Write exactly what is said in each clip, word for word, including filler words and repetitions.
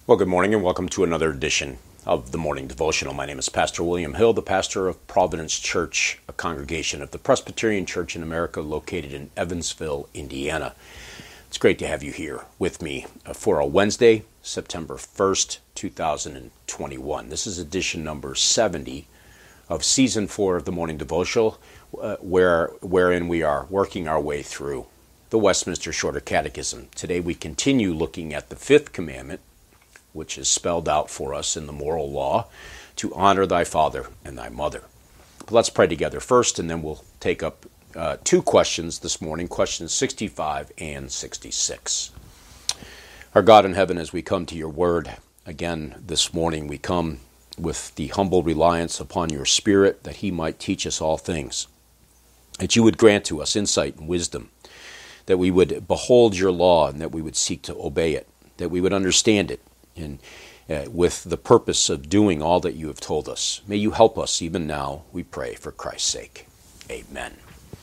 Well, good morning and welcome to another edition of the Morning Devotional. My name is Pastor William Hill, the pastor of Providence Church, a congregation of the Presbyterian Church in America located in Evansville, Indiana. It's great to have you here with me for a Wednesday, September first, two thousand twenty-one. This is edition number seventy of season four of the Morning Devotional, uh, where wherein we are working our way through the Westminster Shorter Catechism. Today we continue looking at the fifth commandment, which is spelled out for us in the moral law, to honor thy father and thy mother. But let's pray together first, and then we'll take up uh, two questions this morning, questions sixty-five and sixty-six. Our God in heaven, as we come to your word again this morning, we come with the humble reliance upon your Spirit that he might teach us all things, that you would grant to us insight and wisdom, that we would behold your law and that we would seek to obey it, that we would understand it, and uh, with the purpose of doing all that you have told us. May you help us even now, we pray, for Christ's sake. Amen.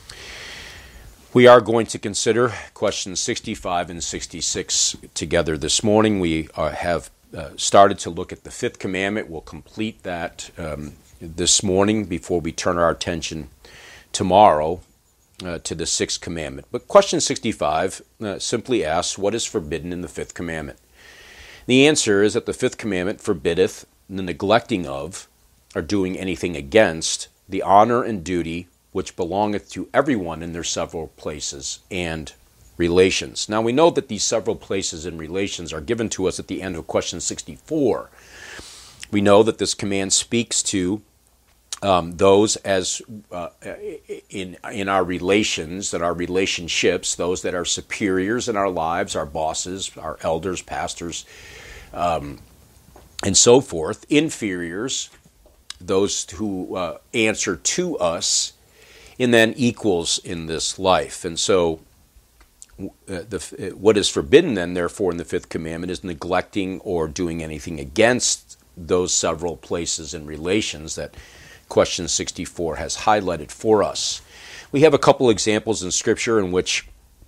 We are going to consider questions sixty-five and sixty-six together this morning. We uh, have uh, started to look at the fifth commandment. We'll complete that um, this morning before we turn our attention tomorrow uh, to the sixth commandment. But question sixty-five uh, simply asks, what is forbidden in the fifth commandment? The answer is that the fifth commandment forbiddeth the neglecting of, or doing anything against, the honor and duty which belongeth to everyone in their several places and relations. Now we know that these several places and relations are given to us at the end of question sixty-four. We know that this command speaks to um, those as uh, in in our relations, that our relationships, those that are superiors in our lives, our bosses, our elders, pastors, um, and so forth, inferiors, those who uh, answer to us, and then equals in this life. And so uh, the, what is forbidden then, therefore, in the fifth commandment is neglecting or doing anything against those several places and relations that question sixty-four has highlighted for us. We have a couple examples in Scripture in which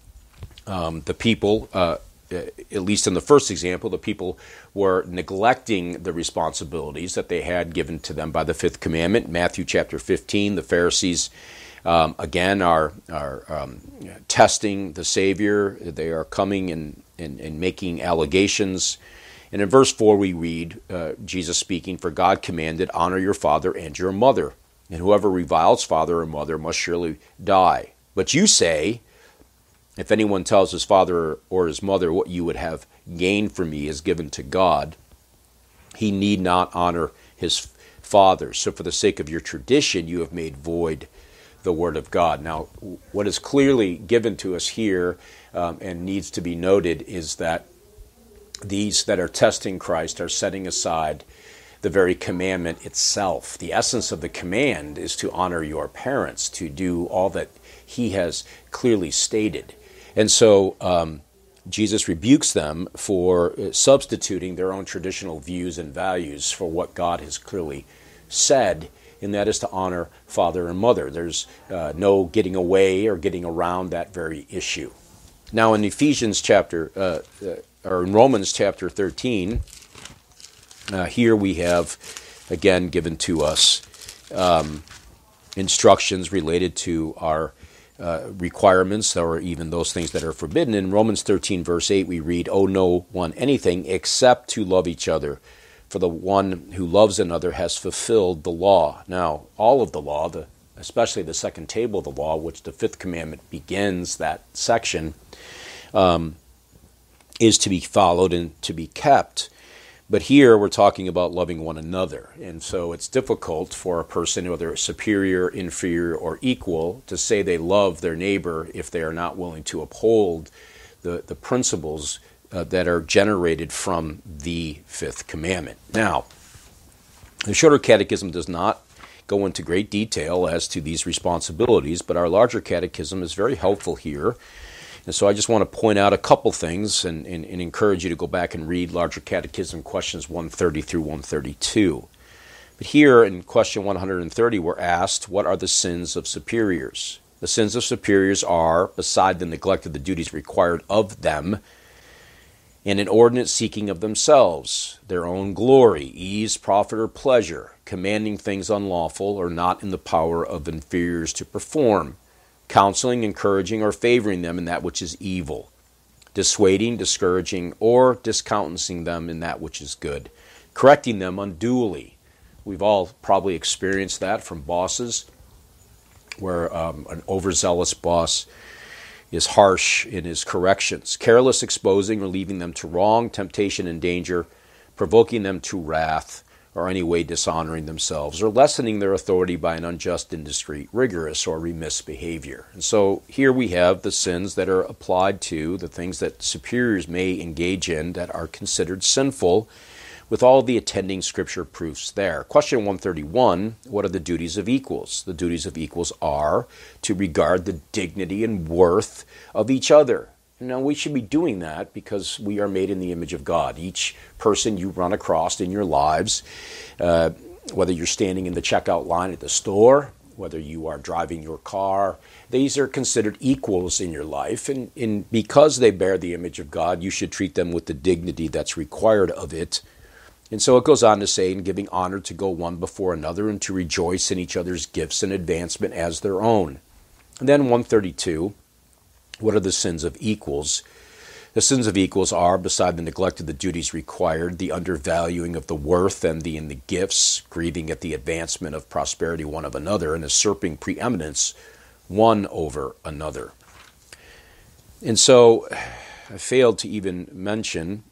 um, the people, uh, at least in the first example, the people were neglecting the responsibilities that they had given to them by the fifth commandment. Matthew chapter fifteen, the Pharisees um, again are, are um, testing the Savior. They are coming and, and, and making allegations. And in verse four we read, uh, Jesus speaking, "For God commanded, honor your father and your mother, and whoever reviles father or mother must surely die. But you say, if anyone tells his father or his mother, what you would have gained from me is given to God, he need not honor his father. So for the sake of your tradition, you have made void the word of God." Now, what is clearly given to us here um, and needs to be noted is that these that are testing Christ are setting aside the very commandment itself. The essence of the command is to honor your parents, to do all that he has clearly stated. And so um, Jesus rebukes them for substituting their own traditional views and values for what God has clearly said, and that is to honor father and mother. There's uh, no getting away or getting around that very issue. Now in Ephesians chapter, uh, uh, or in Romans chapter thirteen, uh, here we have again given to us um, instructions related to our uh, requirements, or even those things that are forbidden. In Romans thirteen verse eight we read, "Owe no one anything except to love each other, for the one who loves another has fulfilled the law." Now all of the law, the especially the second table of the law, which the fifth commandment begins that section, um, is to be followed and to be kept. But here we're talking about loving one another. And so it's difficult for a person, whether superior, inferior, or equal, to say they love their neighbor if they are not willing to uphold the, the principles uh, that are generated from the fifth commandment. Now, the Shorter Catechism does not go into great detail as to these responsibilities, but our larger catechism is very helpful here. And so I just want to point out a couple things and, and, and encourage you to go back and read Larger Catechism questions one thirty through one thirty-two. But here in question one hundred thirty, we're asked, what are the sins of superiors? The sins of superiors are, beside the neglect of the duties required of them, and inordinate seeking of themselves, their own glory, ease, profit, or pleasure, commanding things unlawful or not in the power of inferiors to perform, counseling, encouraging, or favoring them in that which is evil, dissuading, discouraging, or discountenancing them in that which is good, correcting them unduly. We've all probably experienced that from bosses, where um, an overzealous boss is harsh in his corrections, careless exposing or leaving them to wrong, temptation and danger, provoking them to wrath, or any way dishonoring themselves, or lessening their authority by an unjust industry, rigorous or remiss behavior. And so here we have the sins that are applied to the things that superiors may engage in that are considered sinful, with all the attending scripture proofs there. Question one thirty-one, what are the duties of equals? The duties of equals are to regard the dignity and worth of each other. Now, we should be doing that because we are made in the image of God. Each person you run across in your lives, uh, whether you're standing in the checkout line at the store, whether you are driving your car, these are considered equals in your life. And, and because they bear the image of God, you should treat them with the dignity that's required of it. And so it goes on to say, in giving honor to go one before another and to rejoice in each other's gifts and advancement as their own. And then one thirty-two, what are the sins of equals? The sins of equals are, beside the neglect of the duties required, the undervaluing of the worth and the in the gifts, grieving at the advancement of prosperity one of another, and usurping preeminence one over another. And so I failed to even mention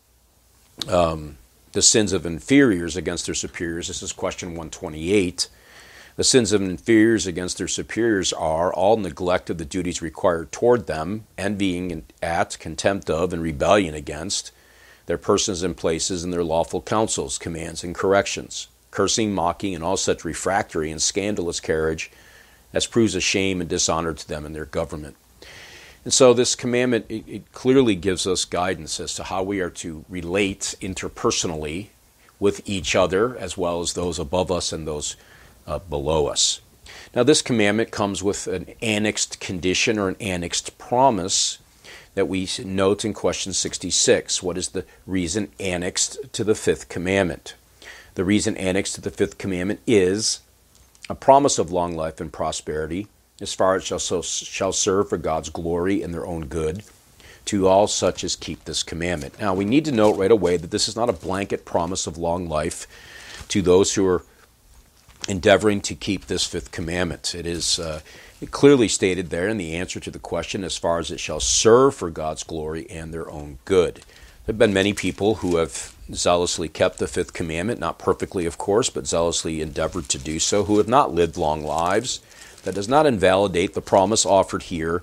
um, the sins of inferiors against their superiors. This is question one twenty-eight. The sins of inferiors against their superiors are all neglect of the duties required toward them, envying at, contempt of, and rebellion against their persons and places and their lawful counsels, commands, and corrections, cursing, mocking, and all such refractory and scandalous carriage as proves a shame and dishonor to them in their government. And so this commandment, it, it clearly gives us guidance as to how we are to relate interpersonally with each other, as well as those above us and those Uh, below us. Now, this commandment comes with an annexed condition or an annexed promise that we note in question sixty-six. What is the reason annexed to the fifth commandment? The reason annexed to the fifth commandment is a promise of long life and prosperity, as far as shall, so, shall serve for God's glory and their own good, to all such as keep this commandment. Now, we need to note right away that this is not a blanket promise of long life to those who are endeavoring to keep this fifth commandment. It is uh, clearly stated there in the answer to the question, as far as it shall serve for God's glory and their own good. There have been many people who have zealously kept the fifth commandment, not perfectly, of course, but zealously endeavored to do so, who have not lived long lives. That does not invalidate the promise offered here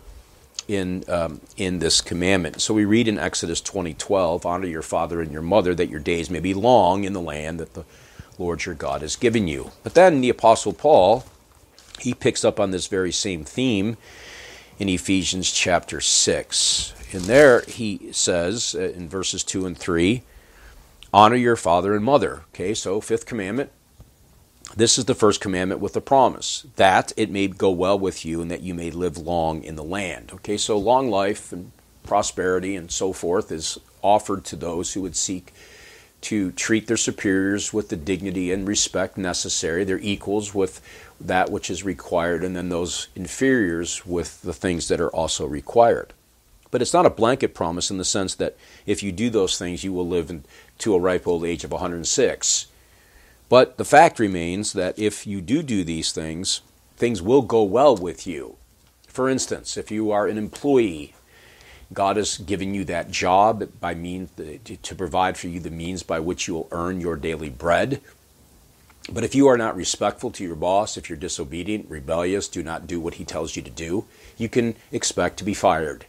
in um, in this commandment. So we read in Exodus twenty twelve, honor your father and your mother, that your days may be long in the land that the Lord your God has given you. But then the Apostle Paul, he picks up on this very same theme in Ephesians chapter six. And there he says uh, in verses two and three, honor your father and mother. Okay, so fifth commandment. This is the first commandment with a promise, that it may go well with you and that you may live long in the land. Okay, so long life and prosperity and so forth is offered to those who would seek to treat their superiors with the dignity and respect necessary, their equals with that which is required, and then those inferiors with the things that are also required. But it's not a blanket promise in the sense that if you do those things, you will live in, to a ripe old age of one hundred six. But the fact remains that if you do do these things, things will go well with you. For instance, if you are an employee, God has given you that job by means to provide for you the means by which you will earn your daily bread. But if you are not respectful to your boss, if you're disobedient, rebellious, do not do what he tells you to do, you can expect to be fired.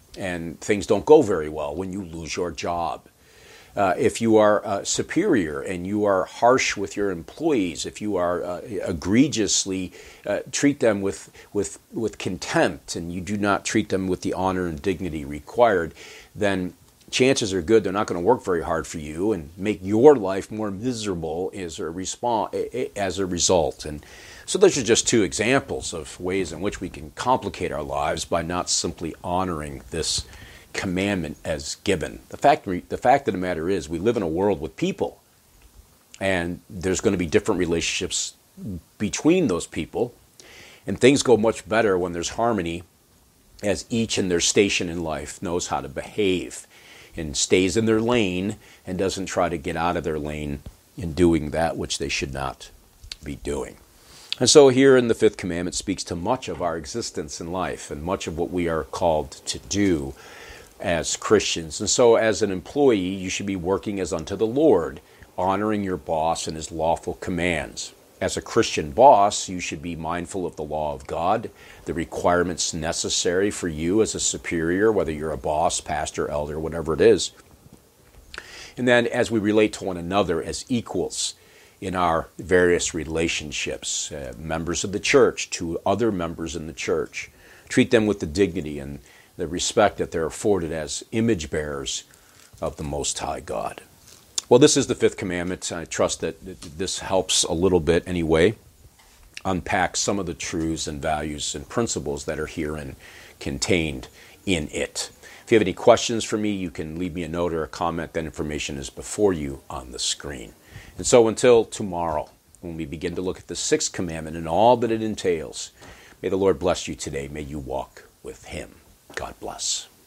And things don't go very well when you lose your job. Uh, if you are uh, superior and you are harsh with your employees, if you are uh, egregiously uh, treat them with, with, with contempt and you do not treat them with the honor and dignity required, then chances are good they're not going to work very hard for you and make your life more miserable as a, response, as a result. And so those are just two examples of ways in which we can complicate our lives by not simply honoring this commandment as given. The fact, the fact of the matter is we live in a world with people, and there's going to be different relationships between those people, and things go much better when there's harmony, as each in their station in life knows how to behave and stays in their lane and doesn't try to get out of their lane in doing that which they should not be doing. And so here in the fifth commandment speaks to much of our existence in life and much of what we are called to do as Christians. And so as an employee, you should be working as unto the Lord, honoring your boss and his lawful commands. As a Christian boss, you should be mindful of the law of God, the requirements necessary for you as a superior, whether you're a boss, pastor, elder, whatever it is. And then as we relate to one another as equals in our various relationships, uh, members of the church to other members in the church, treat them with the dignity and the respect that they're afforded as image bearers of the Most High God. Well, this is the fifth commandment. I trust that this helps a little bit anyway, unpack some of the truths and values and principles that are herein contained in it. If you have any questions for me, you can leave me a note or a comment. That information is before you on the screen. And so until tomorrow, when we begin to look at the sixth commandment and all that it entails, may the Lord bless you today. May you walk with him. God bless.